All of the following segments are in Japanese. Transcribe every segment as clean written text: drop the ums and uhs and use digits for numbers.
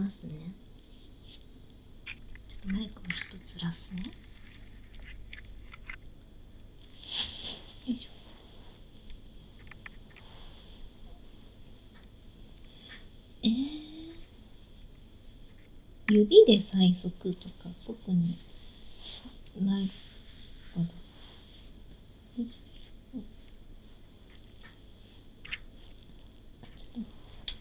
ますね。ちょっとマイクもちょっとずらすね。よいしょ。指で最速とか特にないから。よいしょ。ちょっと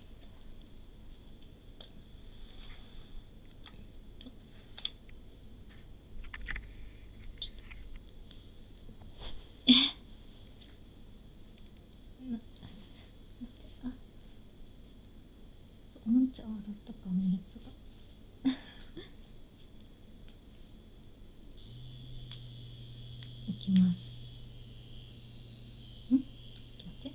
おもちゃを洗ったか水がいきます。ちょっと待って。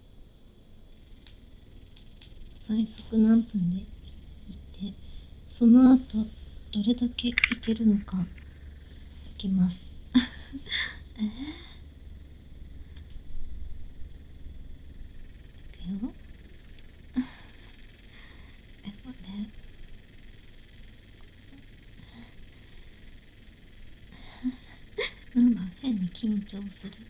最速何分でいってその後どれだけいけるのかいきます。いくよ。これなんだ、変に緊張する。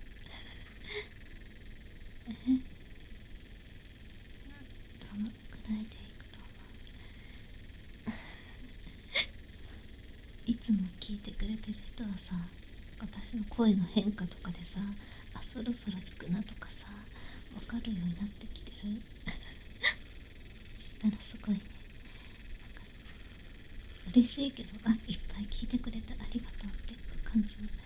どのくらいでいくと思う？いつも聞いてくれてる人はさ、私の声の変化とかでさ、あ、そろそろ行くなとかさ、わかるようになってきてる。そしたらすごいね、嬉しいけど、あ、いっぱい聞いてくれてありがとうって感じになる。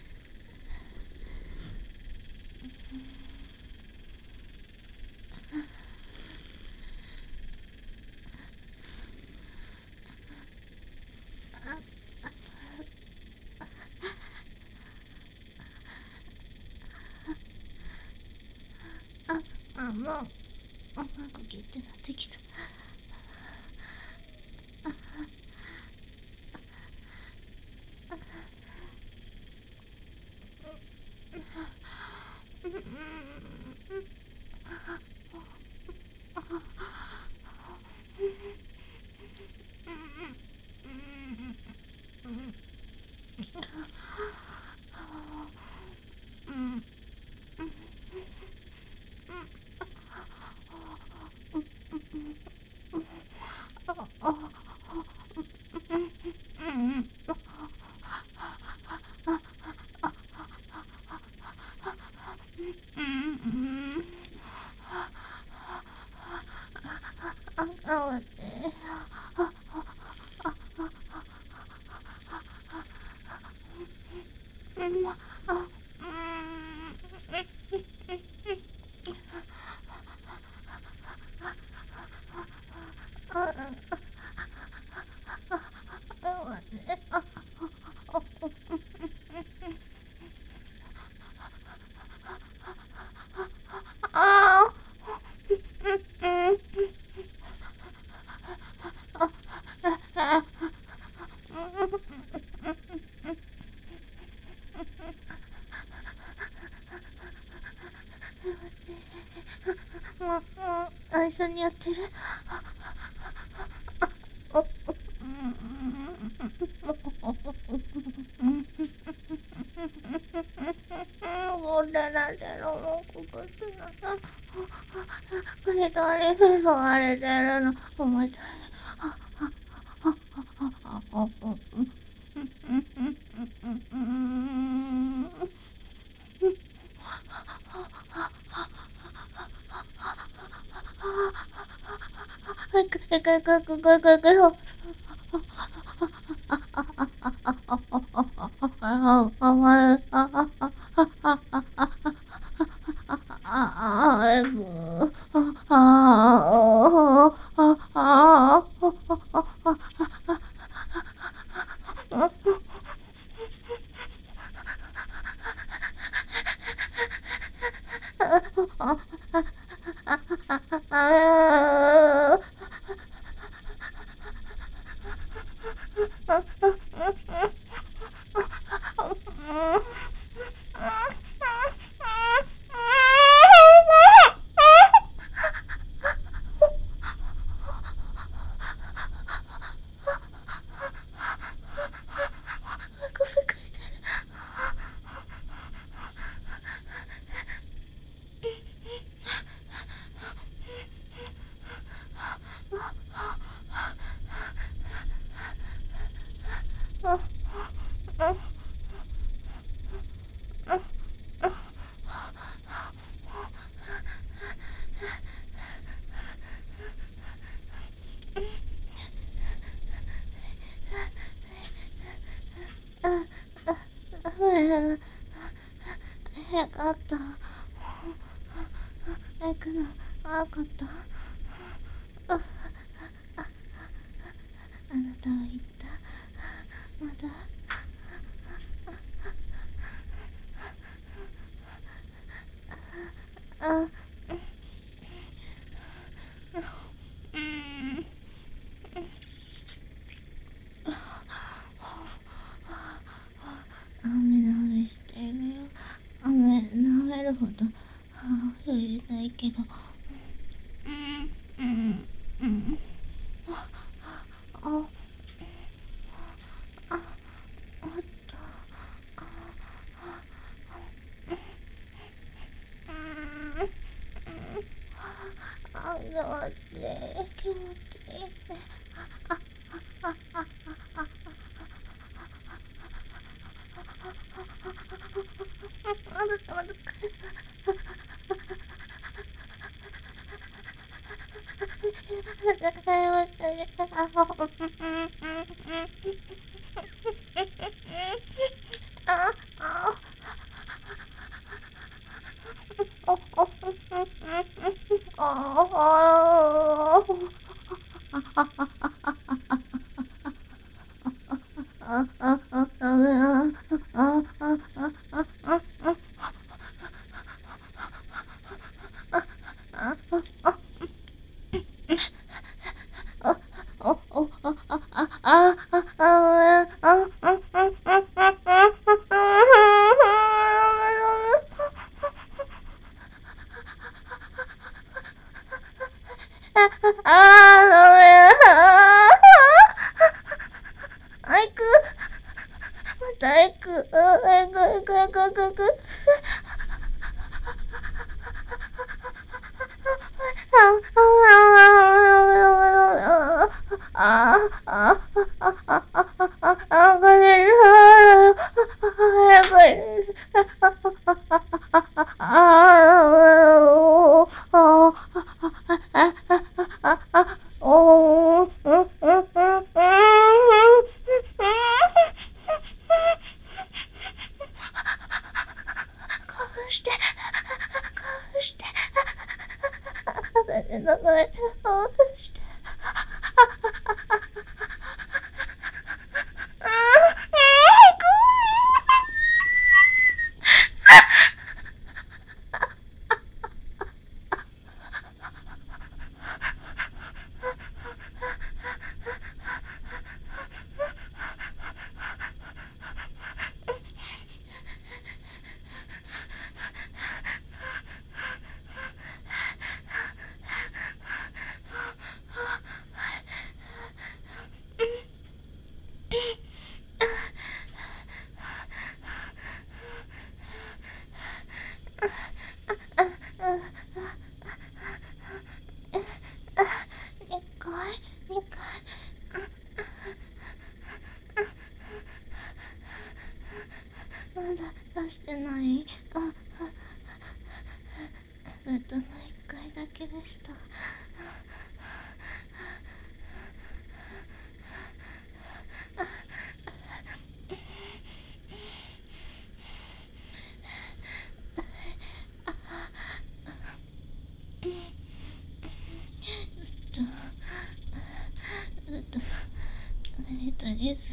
もううまくギュってなってきた。一緒にやってる。これなんてのもうここってなさ、これとあれでそうあれでるのお前た早かった。早くな、早かった。あなたは言った。まだ。あ、うん。雨舐めしてるよ。雨舐めるほど余裕ないけど。うん。うん。あ、あ、あった。あ、気持ちいい。気持ちいい。まだまだ。あ、あ、まだ出してない。ずっともう一回だけでした。ずっととりあえず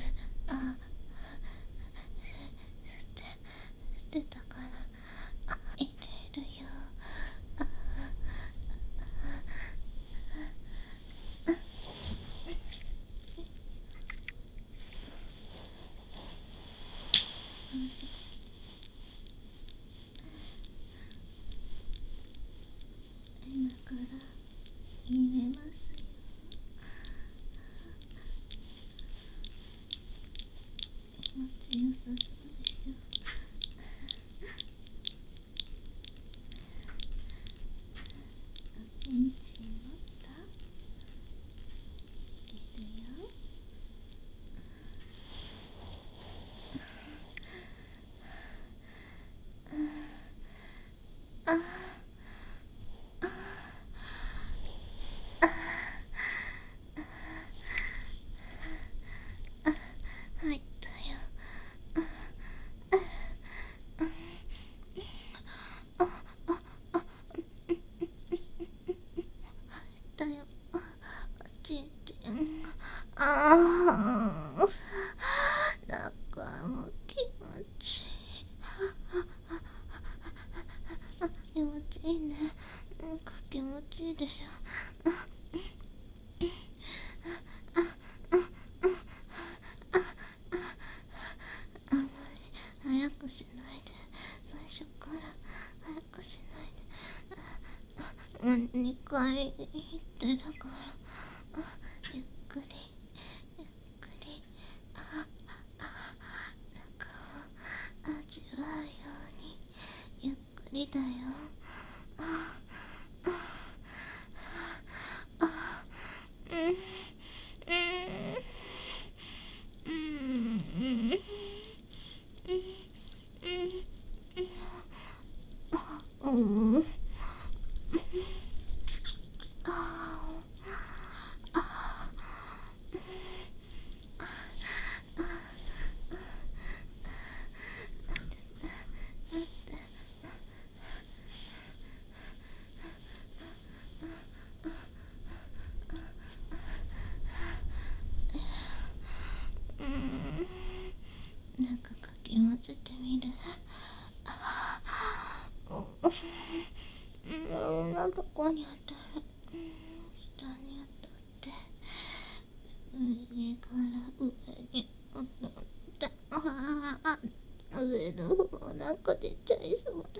捨てたから入れるよ。今から入れますよ。気持ちよさそうでしょ。おちんちん持った？入れるよ。あなんかもう気持ちいい。気持ちいいね。なんか気持ちいいでしょ。あんまり早くしないで。最初から早くしないで。2回行ってだから、ゆっくりゆっくり中を味わうようにゆっくりだよ。うんうんなんかかき混ぜてみる。どこに当たる。下に当たって上から上に当たって上の方なんか出ちゃいそうだ。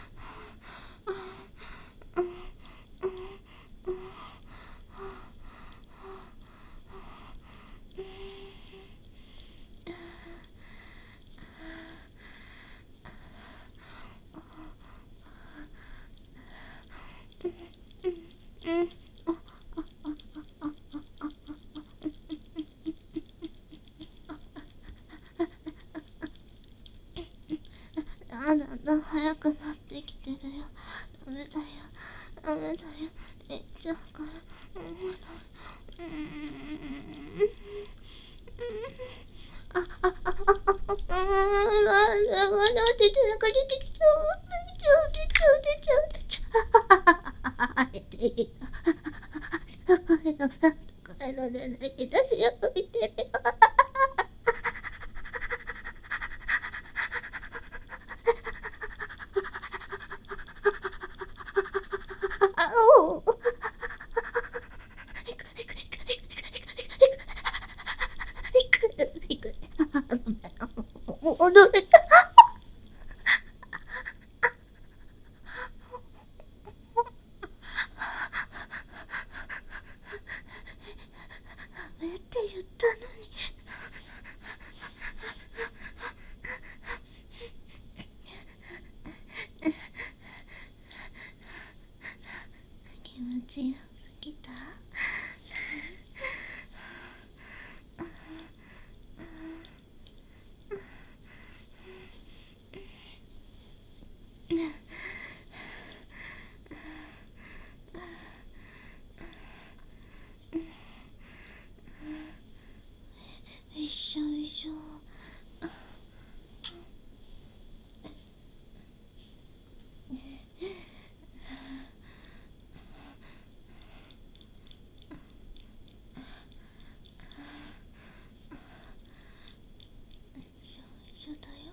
だんだん早くなってきてるよ。ダメだよダメだよ。えっちゃうから。踊れた。ダメって言ったのに。気持ちよすぎた。一緒一緒。一緒だよ。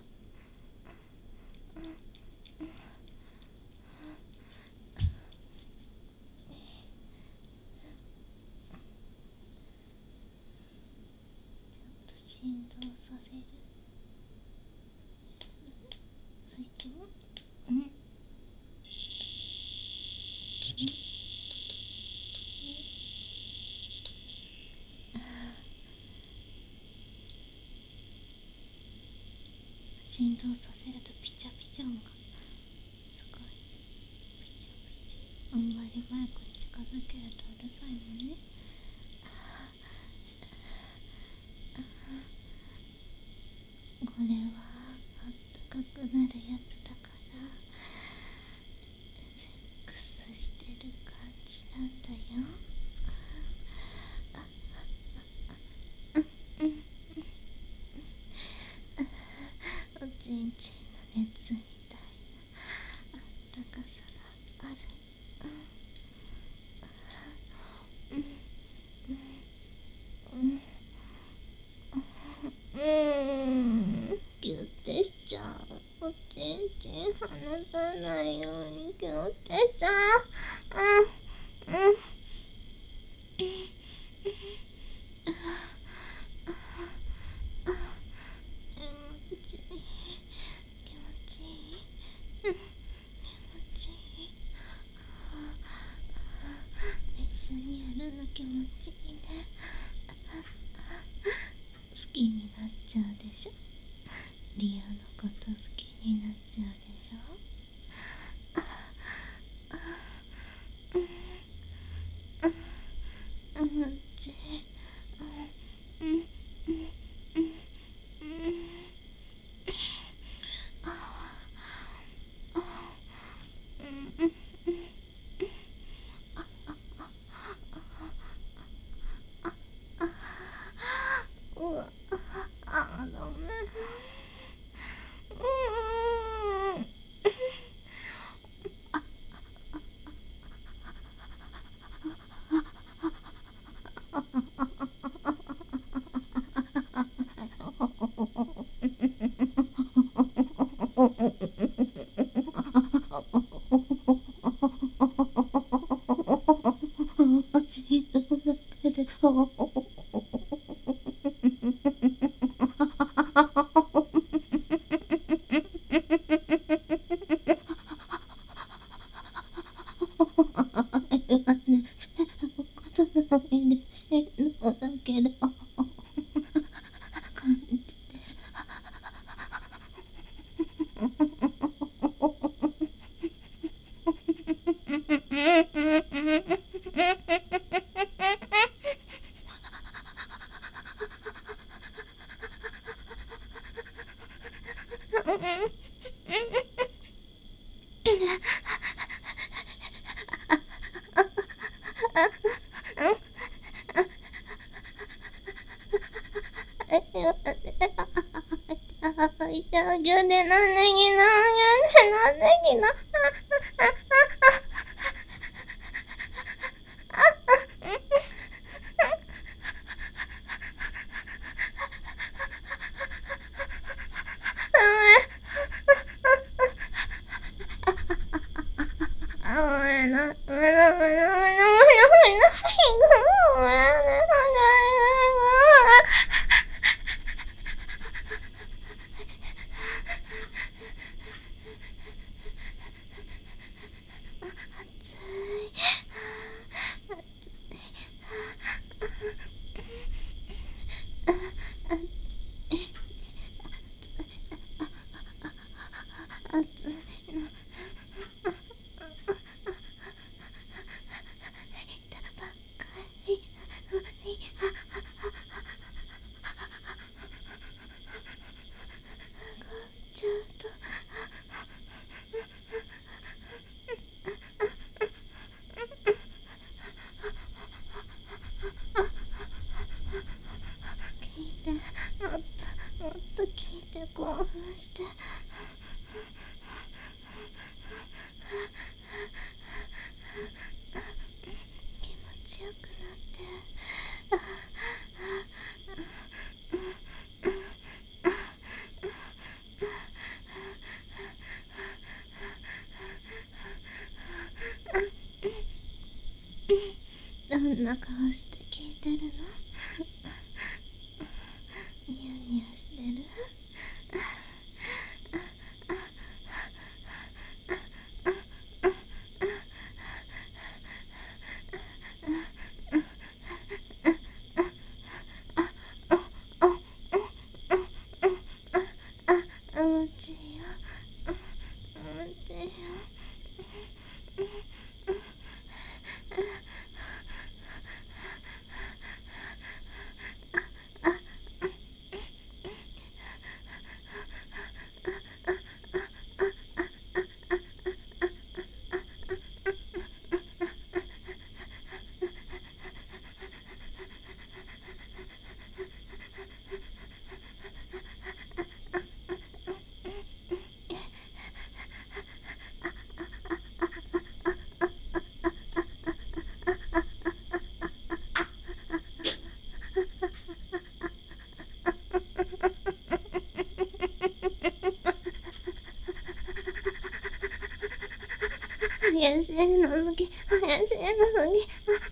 振動させる。スイッチも振動させるとピチャピチャ音がすごい。ピチャピチャ。あんまりマイクに近づけるとうるさいもんね。これはあったかくなるやつだからセックスしてる感じなんだよ。おちんちんの熱みたいなあったかさがある。 気持ちいいね。好きになっちゃうでしょ。リアのこと好きになっちゃうでしょ。うちうんうんうんうわダメ。足の中で死ぬだけど感じていてあげてなんでになんでになちょっと聞いてもっと聞いて興奮して気持ちよくなってどんな顔して聞いてるの？ニヤニヤしてる？うちようちよ怪しいの好き怪しいの好き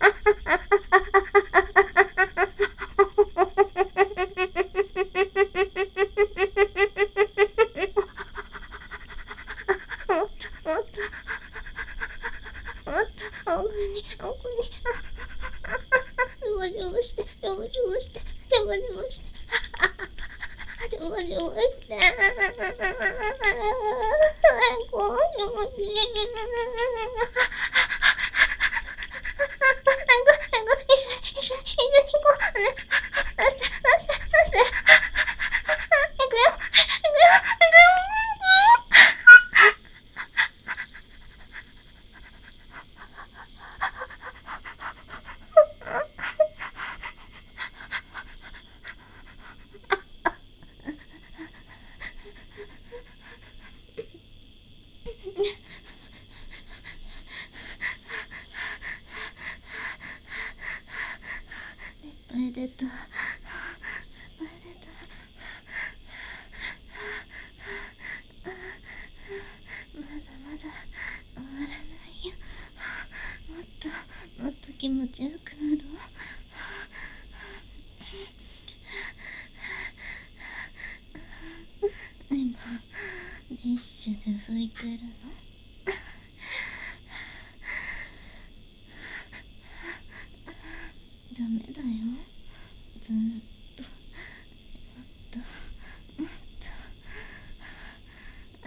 もっと奥にもじもして、よもじもして、よもじもして、よもじもして、最高、よもじ。いっぱい出た。まだまだ終わらないよ。もっと気持ちよくなるわ。今ティッシュで拭いてるの。ダメだよ。ずっともっと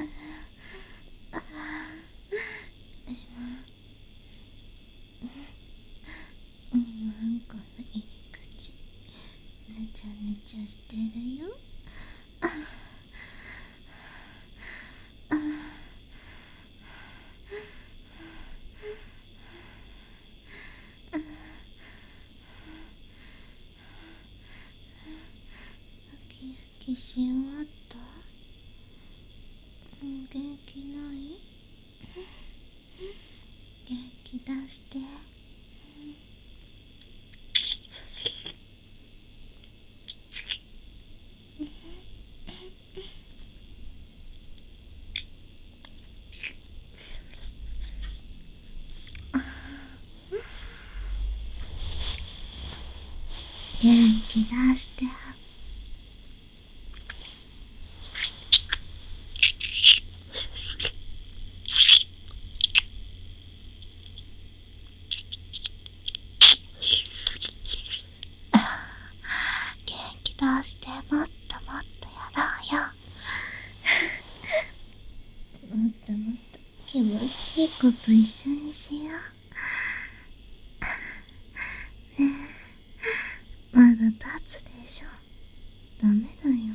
うんこの入り口ねちゃねちゃしてるよ。ウキウキし終わった？もう元気ない？元気出して。元気出して。元気出して。もっともっとやろうよ。もっともっと気持ちいいこと一緒にしよう。ねえ、まだ立つでしょ。ダメだよ。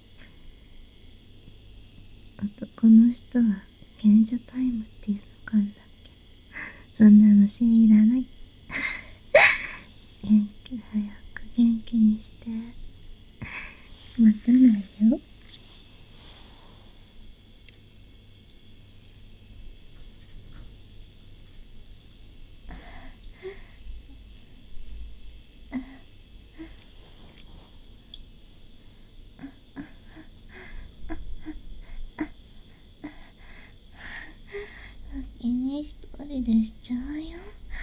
男の人は賢者タイムっていうのかんだっけ。そんなの知らない。元気早く元気にして。待たないよ。先に一人でしちゃうよ。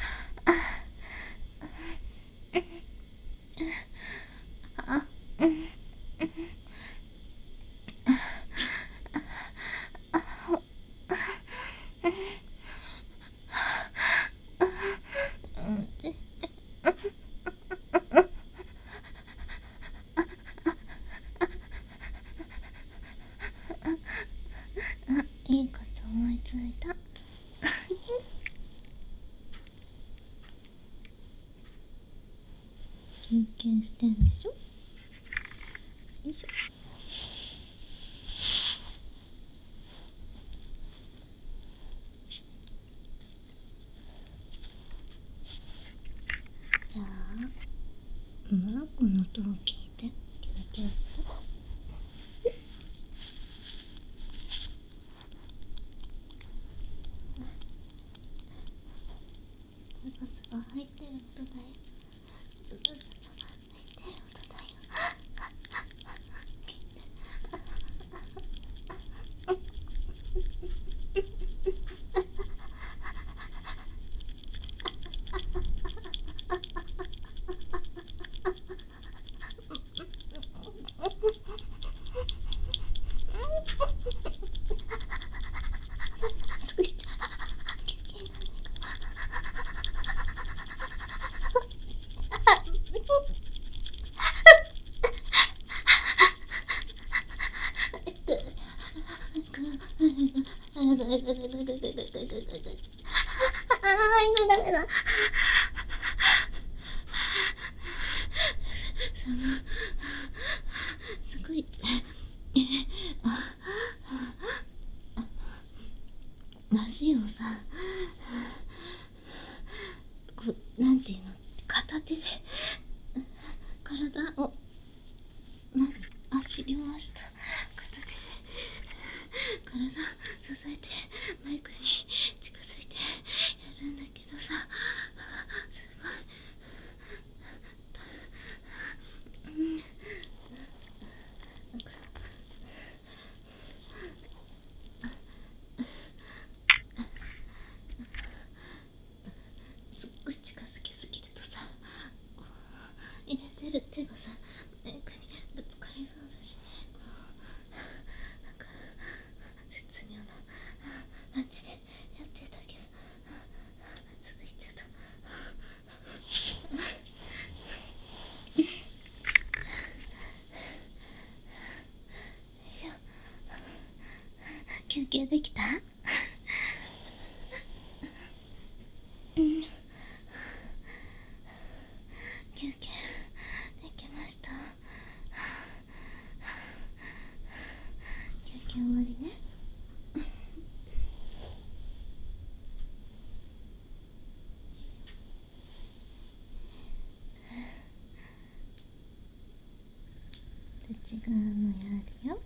いいこと思いついた。休憩してんでしょ。よいしょ。じゃあこの音を聞いて休憩して。ズバズバ入ってる音だよ。ズバズバ入ってる音だよ。すぐしちゃう。休憩なんだから。 ダメだ。すごい。足をさ、こう、なんていうの、片手で体を、両足と片手で体を支えてマイクに近づいてやるんだけどさ、すごい。すっごい近づきすぎるとさ、入れてる手がさ、マイクにぶつかりそうだし、なんか絶妙な感じでやってたけど、すぐ行っちゃった。休憩できた？うん。休憩できました。休憩終わりね。違うのやるよ。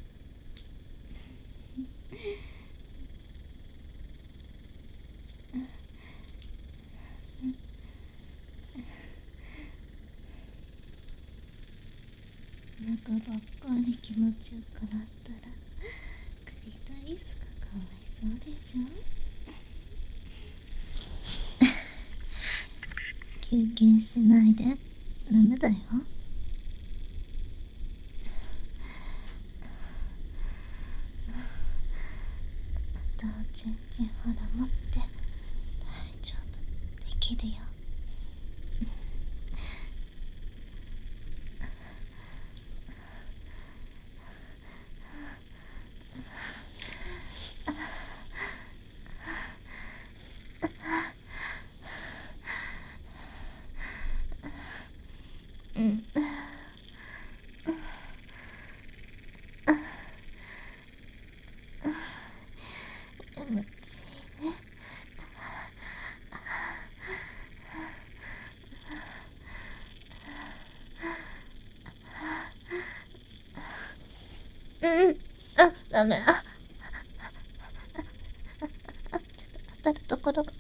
中ばっかり気持ちよくなったらクリトリスがかわいそうでしょ。休憩しないでダメだよ。あとちんちんほら持って大丈夫、できるよ。うん。気持ちいいね。うん。あ、ダメ。あ、当たるところが、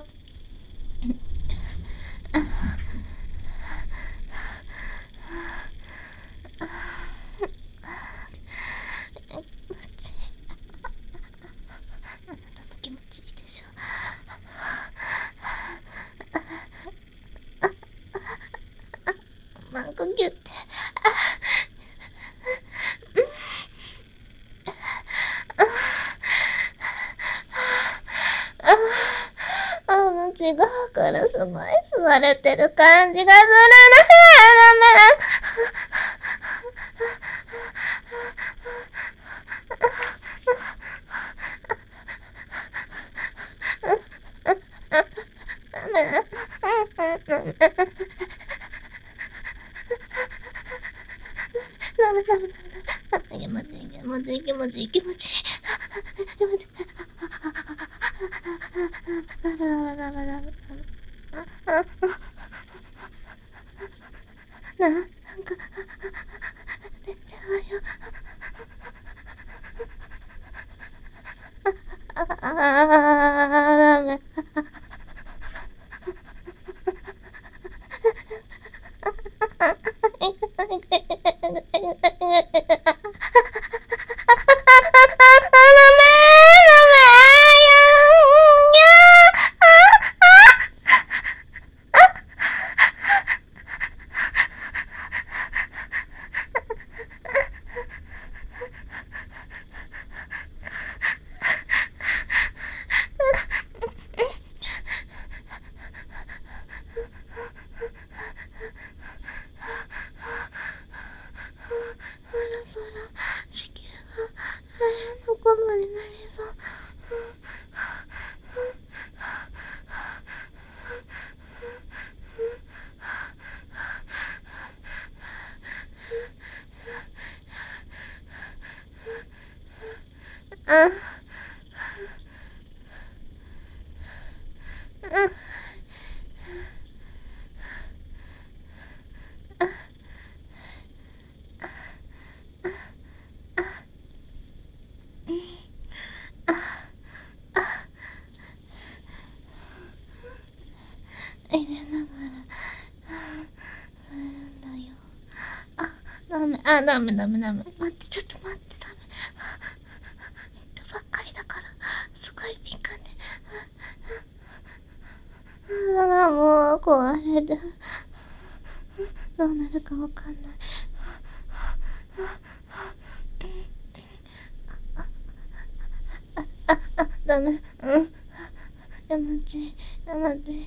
気持ちいいでしょ。マンコギュって。違うからすごい吸われてる感じがするの。ダメだ。ダメ。気持ちいい気持ちいい気持ちいい気持ちいい。なんか出ちゃうよ。ダメ。 ながらんだよ。あ、ダメ、あ、ダメダメダメ、待って、ちょっと待って、ダメ。ばっかりだからすごい敏感で、ああ、もう壊れた。どうなるかわかんない。ダメ、うん、山地、山地、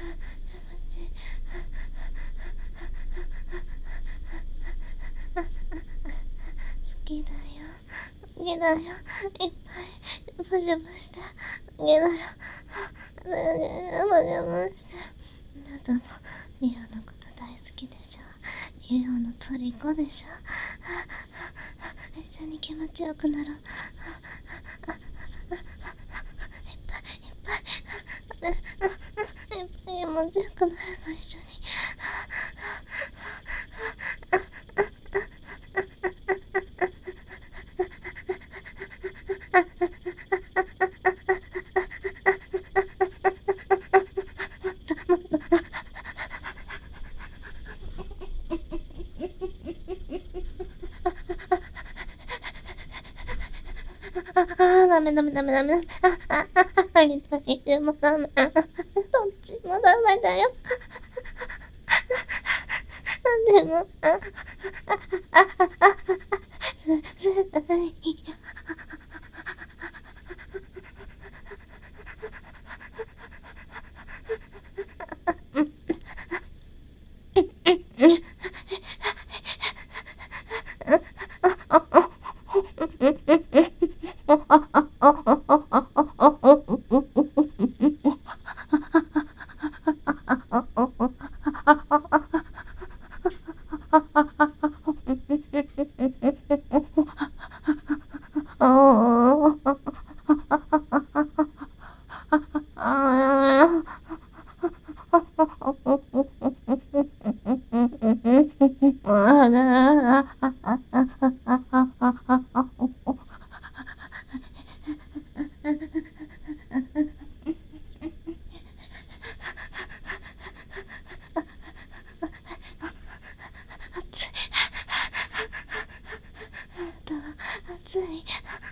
好きだよ、好きだよ、いっぱいブシブシして好きだよ、ブシブシして。あなたもリオのこと大好きでしょ。リオの虜でしょ。一緒に気持ちよくなろう。いっぱいいっぱいいっぱい気持ちよくなるの、一緒に。ダメダメダメダメ。入りたい。でもダメ。どっちもダメだよ。でも、絶対。暑い。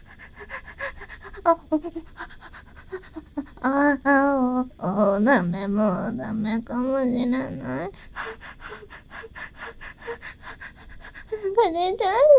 ダメ、もうダメかもしれない。枯れちゃう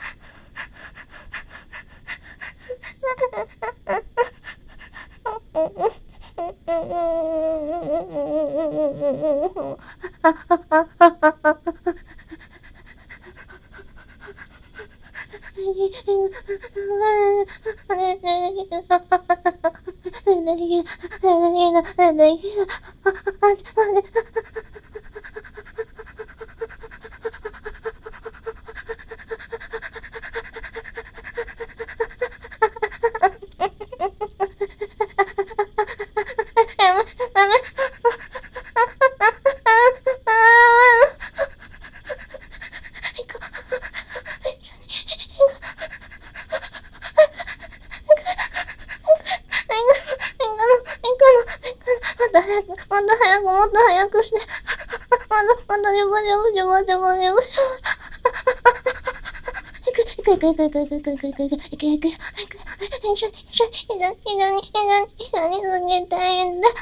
もっと早く、もっと早くして。まだ、よぼよぼよぼよぼよぼ。行く行く行く行く行く行く行く行く行く行く。一緒にすぎたいんだ。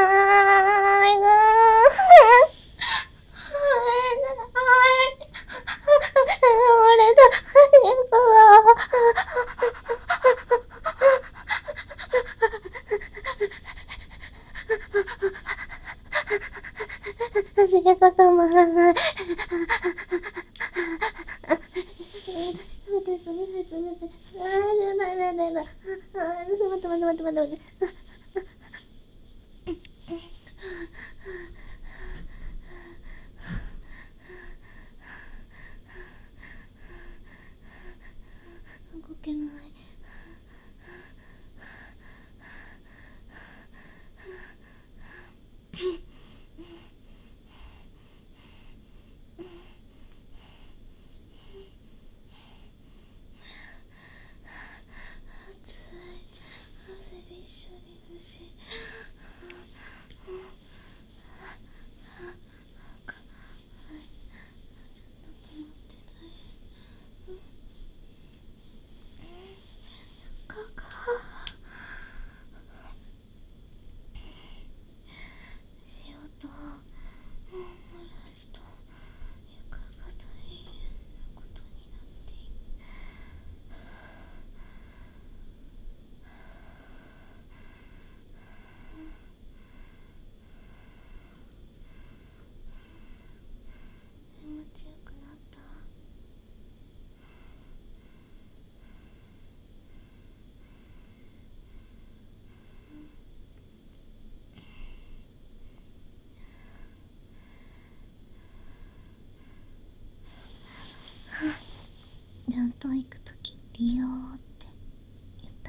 俺だ。走りが止まらない。動けない。 ちゃんと行くとき利用って言った？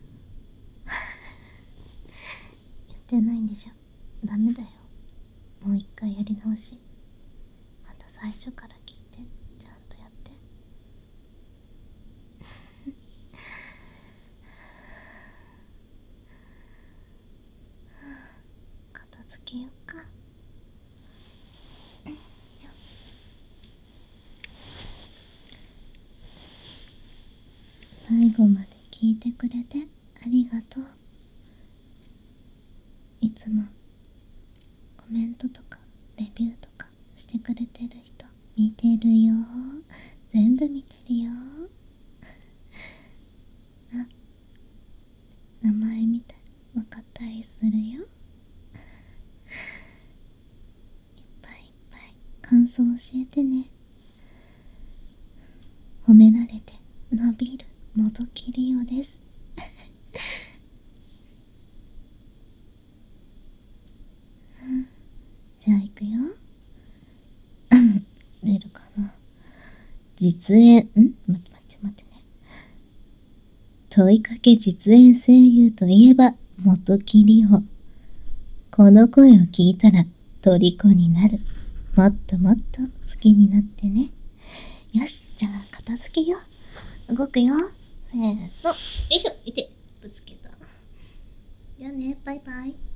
言ってないんでしょ。ダメだよ。もう一回やり直し。また最初から聞いて、ちゃんとやって。片付けようか。最後まで聞いてくれてありがとう。いつもコメントとかレビューとかしてくれてる人見てるよ。全部見てるよ。あ、名前みたい分かったりするよ。いっぱいいっぱい感想教えてね。褒められて伸びる元キリオです。じゃあ行くよ。出るかな。実演、待ってね。問いかけ実演声優といえば元キリオ。この声を聞いたら虜になる。もっともっと好きになってね。よし、じゃあ片付けよう。動くよ。せーの。よいしょ。いて。ぶつけた。じゃあね、バイバイ。